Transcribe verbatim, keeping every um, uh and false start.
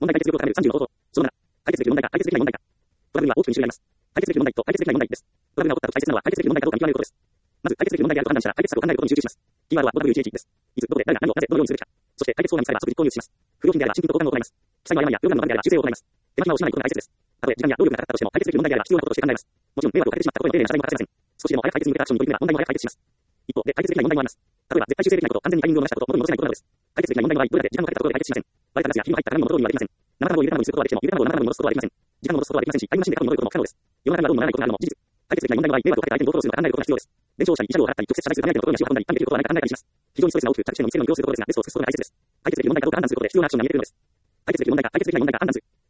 問題解決力を高めるさんじゅうの方法。そのなな、解決できる問題か解決できない問題か。トラブルには大きくに種類あります。解決できる問題と解決できない問題です。トラブルが起こったと大切なのは解決できる問題かどうか見極めることです。まず解決できる問題であると判断したら解決策を考えることに集中します。キーワードは ダブリューティーティー です。いつ、どこで、誰が、何を、なぜ、どのようにするべきか。そして解決方案にさえば即実行に移します。不良品であれば新品と交換を行います。記載の誤りや業務の番であれば修正を行います。手間暇を惜しまないことが大切です。たとえ時間や労力がかかったとしても解決できる問題であれば必要なこととして考えます。もちろん迷惑をかけてしまったことへの丁寧な謝罪も欠かせません。少しでも早く解決に向けたアクションに取り組めば問題も早く解決します。一方で解決できない問題もあります。例えば絶対修正できないこと、完全にタイミングを逃したこと、元に戻せないことなどです。解決できない問題の場合、どれだけ時間をかけたところで解決しません。割れたガスや火の入った鏡の元通りにはできません。生卵をゆで卵にすることはできても、ゆで卵を生卵に戻すことはできません。時間を戻すことはできませんし、タイムマシンで過去に戻ることも不可能です。世の中にはどうもならないことがあるのも事実。解決できない問題の場合、迷惑をかけた相手にどうフォローするのか考えることが必要です。伝承者に慰謝料を払ったり、直接謝罪するためのところに足を運んだり、短期できることはないか考えたりします。非常にストレスが多く、着地点の見つけるのに要することですが、ベストを尽くすことが大切です。解決できる問題かどうか判断することで必要なアクションが見えてくるのです。解決できる問題か解決できない問題か判断する。